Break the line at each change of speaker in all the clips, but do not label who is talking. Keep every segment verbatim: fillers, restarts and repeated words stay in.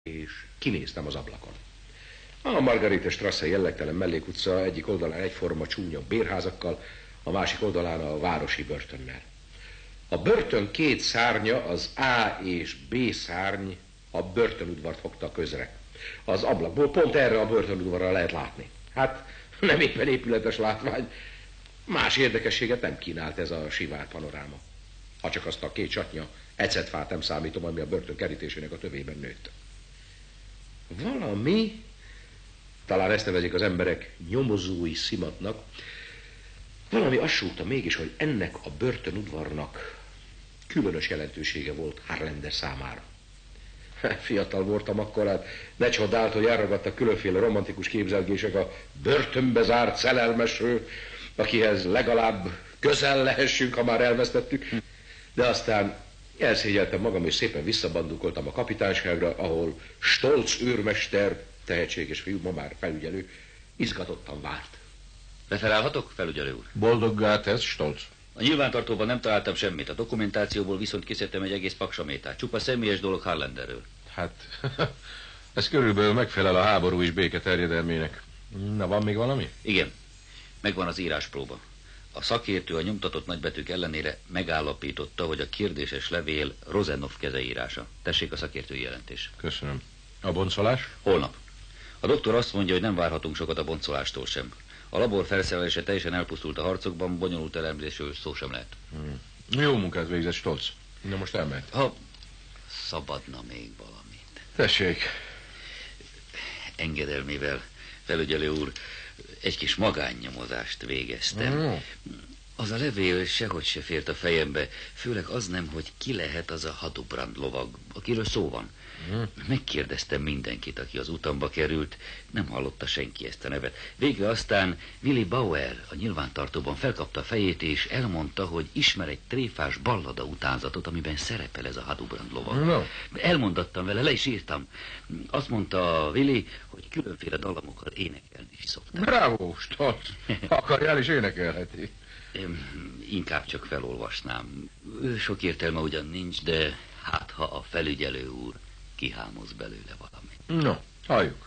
és kinéztem az ablakon. A Margarete Strasse jellegtelen mellékutca egyik oldalán egyforma csúnya bérházakkal, a másik oldalán a városi börtönnel. A börtön két szárnya, az A és B szárny a börtönudvart fogta közre. Az ablakból pont erre a börtönudvarra lehet látni. Hát nem éppen épületes látvány, más érdekességet nem kínált ez a sivár panoráma. Ha csak azt a két satnya ecetfát nem számítom, ami a börtön kerítésének a tövében nőtt. Valami, talán ezt nevezik az emberek nyomozói szimatnak, valami azt súgta mégis, hogy ennek a börtönudvarnak különös jelentősége volt Harlander számára. Fiatal voltam akkor, hát ne csodált, hogy elragadtak különféle romantikus képzelgések a börtönbe zárt szerelmesről, akihez legalább közel lehessünk, ha már elvesztettük. De aztán elszégyeltem magam, és szépen visszabandukoltam a kapitányságra, ahol Stolz őrmester, tehetséges fiú, ma már felügyelő, izgatottan várt.
Befelállhatok, felügyelő úr?
Boldoggá tesz, Stolz.
A nyilvántartóban nem találtam semmit, a dokumentációból viszont kiszedtem egy egész paksamétát. Csupa személyes dolog Harlanderről.
Hát, ez körülbelül megfelel a háború és béke terjedelmének. Na, van még valami?
Igen, megvan az íráspróba. A szakértő a nyomtatott nagybetűk ellenére megállapította, hogy a kérdéses levél Rozenov kezeírása. Tessék a szakértői jelentés.
Köszönöm. A boncolás?
Holnap. A doktor azt mondja, hogy nem várhatunk sokat a boncolástól sem. A labor felszerelése teljesen elpusztult a harcokban, bonyolult elemzésről szó sem lehet.
Hmm. Jó munkát végzett, Stolz. Na most elmehet.
Ha szabadna még valamit.
Tessék.
Engedelmével, felügyelő úr, egy kis magánnyomozást végeztem. Mm. Az a levél sehogy se fért a fejembe, főleg az nem, hogy ki lehet az a Hadubrand lovag, akiről szó van. Mm. Megkérdeztem mindenkit, aki az utamba került, nem hallotta senki ezt a nevet. Végül aztán Willy Bauer a nyilvántartóban felkapta a fejét, és elmondta, hogy ismer egy tréfás ballada utánzatot, amiben szerepel ez a Hadubrand lovag.
No.
Elmondattam vele, le is írtam. Azt mondta Willy, hogy különféle dallamokkal énekelni is szoktam.
Bravo, Stolz. Akarjál is énekelheti.
Inkább csak felolvasnám. Sok értelme ugyan nincs, de hát ha a felügyelő úr kihámoz belőle valamit.
No, halljuk.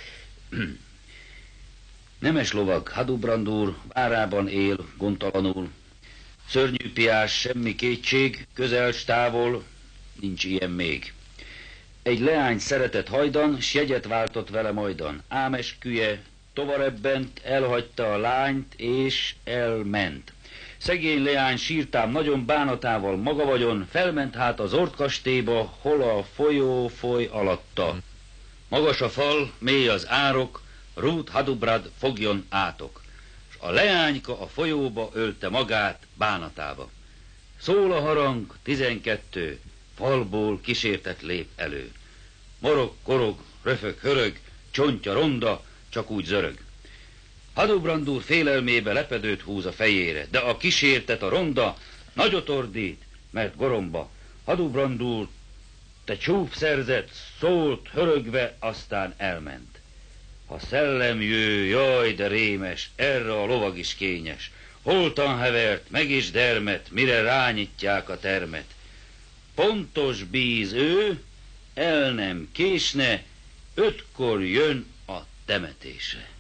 Nemes lovag, Hadubrand úr, várában él, gondtalanul. Szörnyű piás, semmi kétség, közel, távol, nincs ilyen még. Egy leány szeretett hajdan, s jegyet váltott vele majdan. Ám esküje, tovarebbent, elhagyta a lányt, és elment. Szegény leány sírtám nagyon bánatával maga vagyon, felment hát az ortkastélyba, hol a folyó foly alatta. Magas a fal, mély az árok, Ruth Hadubrand fogjon átok. S a leányka a folyóba ölte magát bánatába. Szól a harang, tizenkettő, falból kísértet lép elő. Morog, korog, röfög, hörög, csontja ronda, csak úgy zörög. Hadubrand úr félelmébe lepedőt húz a fejére, de a kísértet a ronda nagyot ordít, mert goromba. Hadubrand úr, te csúf szerzett, szólt hörögve, aztán elment. Ha szellem jő, jaj, de rémes, erre a lovag is kényes. Holtan hevert, meg is dermet, mire rányitják a termet. Pontos bíz ő, el nem késne, ötkor jön a temetése.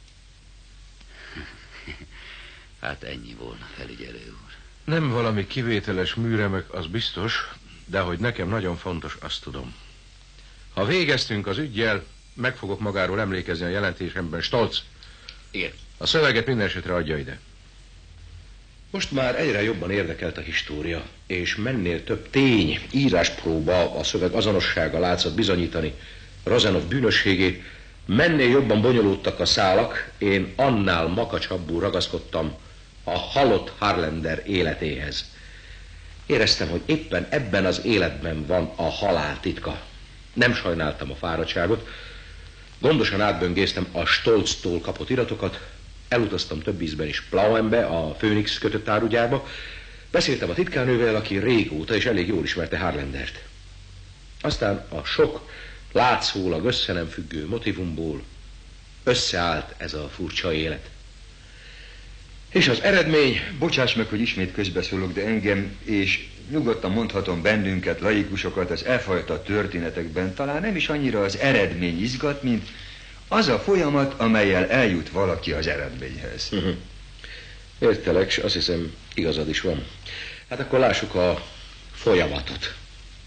Hát ennyi volna, felügyelő úr.
Nem valami kivételes műremek, az biztos, de hogy nekem nagyon fontos, azt tudom. Ha végeztünk az üggyel, meg fogok magáról emlékezni a jelentésemben. Stolz.
Igen.
A szöveget minden esetre adja ide.
Most már egyre jobban érdekelt a história, és mennél több tény, íráspróba, a szöveg azonossága látszott bizonyítani Rozenov bűnösségét, mennél jobban bonyolultak a szálak, én annál makacsabbul ragaszkodtam a halott Harlander életéhez. Éreztem, hogy éppen ebben az életben van a halál titka. Nem sajnáltam a fáradtságot, gondosan átböngésztem a Stolztól kapott iratokat, elutaztam több ízben is Plauenbe, a Phoenix kötött árugyárba, beszéltem a titkárnővel, aki régóta és elég jól ismerte Harlandert. Aztán a sok látszólag össze nem függő motivumból összeállt ez a furcsa élet. És az eredmény...
Bocsáss meg, hogy ismét közbeszólok, de engem és nyugodtan mondhatom bennünket, laikusokat az e fajta történetekben talán nem is annyira az eredmény izgat, mint az a folyamat, amellyel eljut valaki az eredményhez.
Uh-huh. Értelek, és azt hiszem igazad is van. Hát akkor lássuk a folyamatot.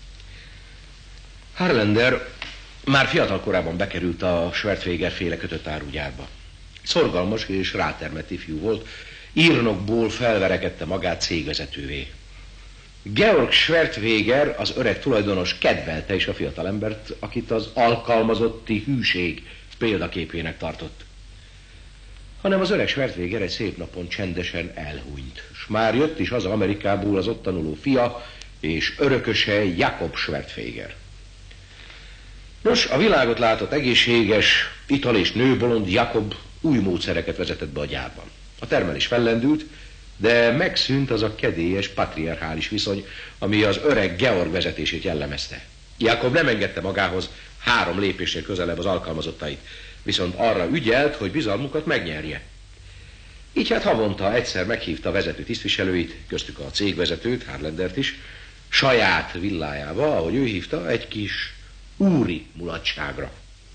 Harlander már fiatal korában bekerült a Schwertfeger féle kötött árugyárba. Szorgalmas és rátermett ifjú volt, írnokból felverekedte magát cégvezetővé. Georg Schwertfeger, az öreg tulajdonos kedvelte is a fiatalembert, akit az alkalmazotti hűség példaképének tartott. Hanem az öreg Schwertfeger egy szép napon csendesen elhunyt, s már jött is haza Amerikából az ott tanuló fia és örököse Jakob Schwertfeger. Nos, a világot látott egészséges, ital és nőbolond Jakob új módszereket vezetett be a gyárban. A termelés fellendült, de megszűnt az a kedélyes, patriarchális viszony, ami az öreg Georg vezetését jellemezte. Jakob nem engedte magához három lépésnél közelebb az alkalmazottait, viszont arra ügyelt, hogy bizalmukat megnyerje. Így hát havonta egyszer meghívta a vezető tisztviselőit, köztük a cégvezetőt, Harlandert is, saját villájába, ahogy ő hívta, egy kis úri mulatságra.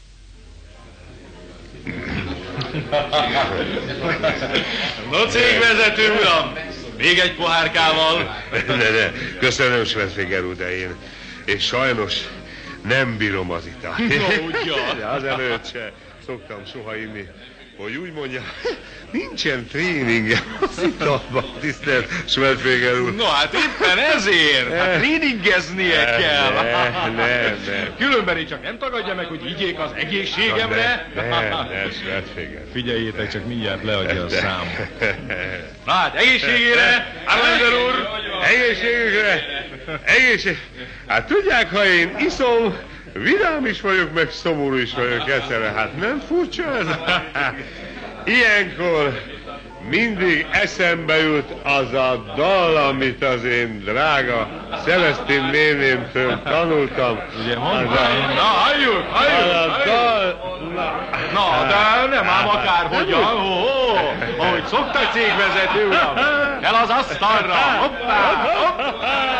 No, cégvezető uram, még egy pohárkával.
De, de, köszönöm, Schwertfeger úr, de én, én sajnos nem bírom az italt.
No, ugyan.
De azelőtt se szoktam soha inni, hogy úgy mondja, nincsen tréningem az italban, tisztelt Schwertfeger úr.
No, hát éppen ezért, hát tréningeznie kell.
Nem, nem, nem.
Különben én csak nem tagadja meg, hogy igyék az egészségemre.
Nem, nem, nem, Schwertfeger.
Figyeljétek, csak mindjárt leadja a számot. Na hát, egészségére, Harlander úr!
Egészségükre! Egészség... Hát tudják, ha én iszom, vidám is vagyok, meg szomorú is vagyok egyszerre. Hát nem furcsa ez? Ilyenkor mindig eszembe jut az a dal, amit az én drága Celestin nénémtől tanultam.
Ugye mondtam? Na, halljuk, halljuk,
a dal...
Na, de nem ám akárhogyan. Ó, ó, ahogy szokta cégvezető uram. El az asztalra. Hoppá, hoppá.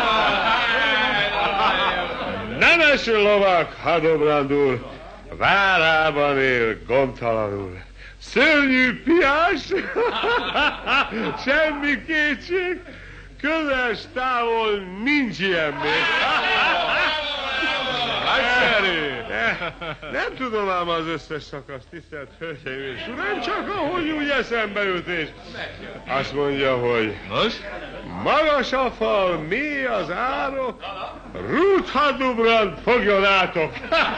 Nemes lovak, Hadobrand úr, várában él gondtalanul. Szörnyű piás, semmi kétség, közös távol nincs ilyen még.
Nagyszerű.
Nem tudom ám az összes szakaszt, tisztelt hölgyeim és uraim, csak ahogy úgy eszembe jut, és azt mondja, hogy
Nos?
magas a fal, mély az árok, Ruth Hadobrand fogjon átok.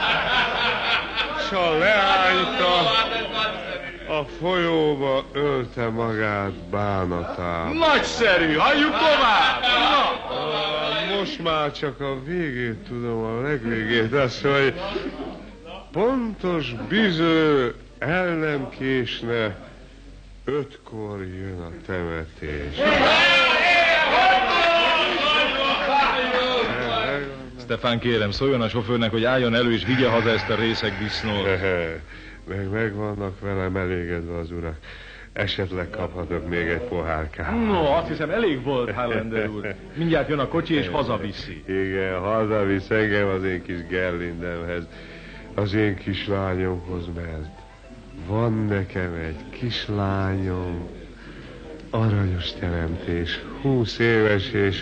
S a leányta a folyóba ölte magát bánatával.
Nagyszerű, halljuk tovább. Na.
Most már csak a végét tudom, a legvégét, az, hogy pontos biző el nem késne, ötkor jön a temetés.
Stefán, kérem, szóljon a sofőrnek, hogy álljon elő és vigye haza ezt a részeg disznót.
Meg meg vannak velem elégedve az urak. Esetleg kaphatok még egy pohárkát.
No, azt hiszem elég volt, Harlander úr. Mindjárt jön a kocsi és hazaviszi.
Igen, hazavisz engem az én kis Gerlindemhez, az én kislányomhoz, mert van nekem egy kislányom, aranyos teremtés, húsz éves és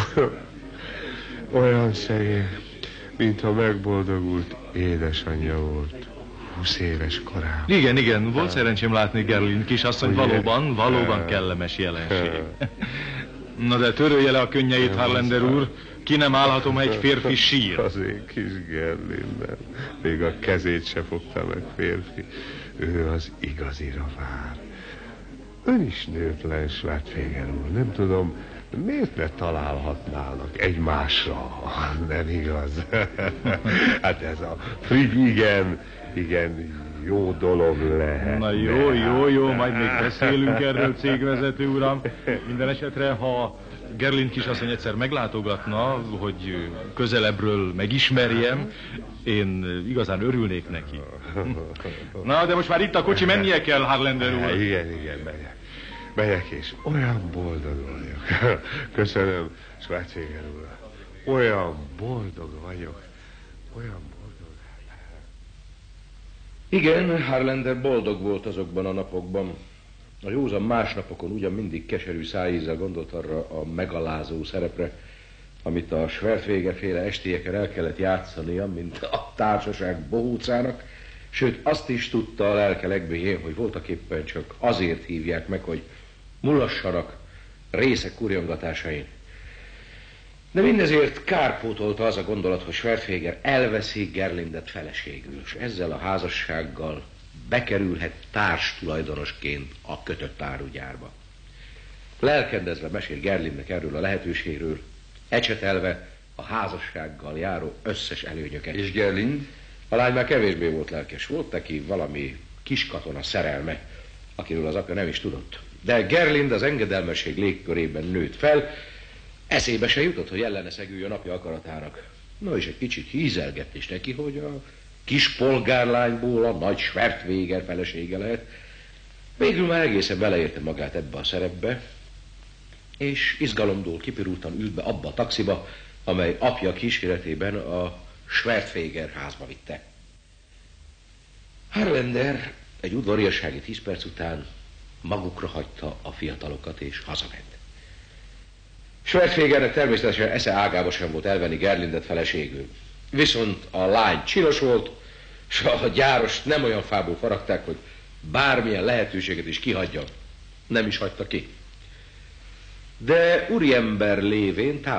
olyan szegény, mintha megboldogult édesanyja volt. húsz éves korában.
Igen, igen, volt szerencsém látni Gerlind kisasszony, valóban, valóban kellemes jelenség. Na de törölje le a könnyeit, Harlander úr, ki nem állhatom, egy férfi sír.
Az én kis Gerlindem, még a kezét se fogta meg férfi. Ő az igazira vár. Ön is nőtlen, Schwertfeger úr, nem tudom, miért ne találhatnának egymásra, nem igaz? Hát ez a Frig, igen, igen, jó dolog lehet.
Na jó, jó, jó, majd még beszélünk erről, cégvezető uram. Minden esetre, ha Gerlind kisasszony egyszer meglátogatna, hogy közelebbről megismerjem, én igazán örülnék neki. Na, de most már itt a kocsi, mennie kell, Harlander úr.
Igen, igen, megyek. megyek, és olyan boldog vagyok. Köszönöm, Schwarzenegger úr. Olyan boldog vagyok. Olyan boldog.
Igen, Harlander boldog volt azokban a napokban. A józan másnapokon ugyan mindig keserű szájízzel gondolt arra a megalázó szerepre, amit a Schwertfeger féle estélyeken el kellett játszania, mint a társaság bohócának, sőt azt is tudta a lelke legmélyén, hogy voltak éppen csak azért hívják meg, hogy mulassanak részek kurjongatásain. De mindezért kárpótolta az a gondolat, hogy Schwertfeger elveszi Gerlindet feleségül, és ezzel a házassággal bekerülhet társtulajdonosként a kötött árugyárba. Lelkendezve mesél Gerlindnek erről a lehetőségről, ecsetelve a házassággal járó összes előnyöket.
És Gerlind?
A lány már kevésbé volt lelkes, volt neki valami kiskatona szerelme, akiről az apja nem is tudott. De Gerlind az engedelmesség légkörében nőtt fel, eszébe se jutott, hogy ellene szegüljön apja akaratának. No, és egy kicsit hízelgett is neki, hogy a kis polgárlányból a nagy Schwertfeger felesége lehet. Végül már egészen beleérte magát ebbe a szerepbe, és izgalomdól kipirultan ült be abba a taxiba, amely apja kíséretében a Schwertfeger házba vitte. Harlander egy udvariassági tíz perc után magukra hagyta a fiatalokat és hazament. Schwertfegernek természetesen esze ágába sem volt elvenni Gerlindet feleségül. Viszont a lány csinos volt, s a gyárost nem olyan fából faragták, hogy bármilyen lehetőséget is kihagyjon. Nem is hagyta ki. De úriember lévén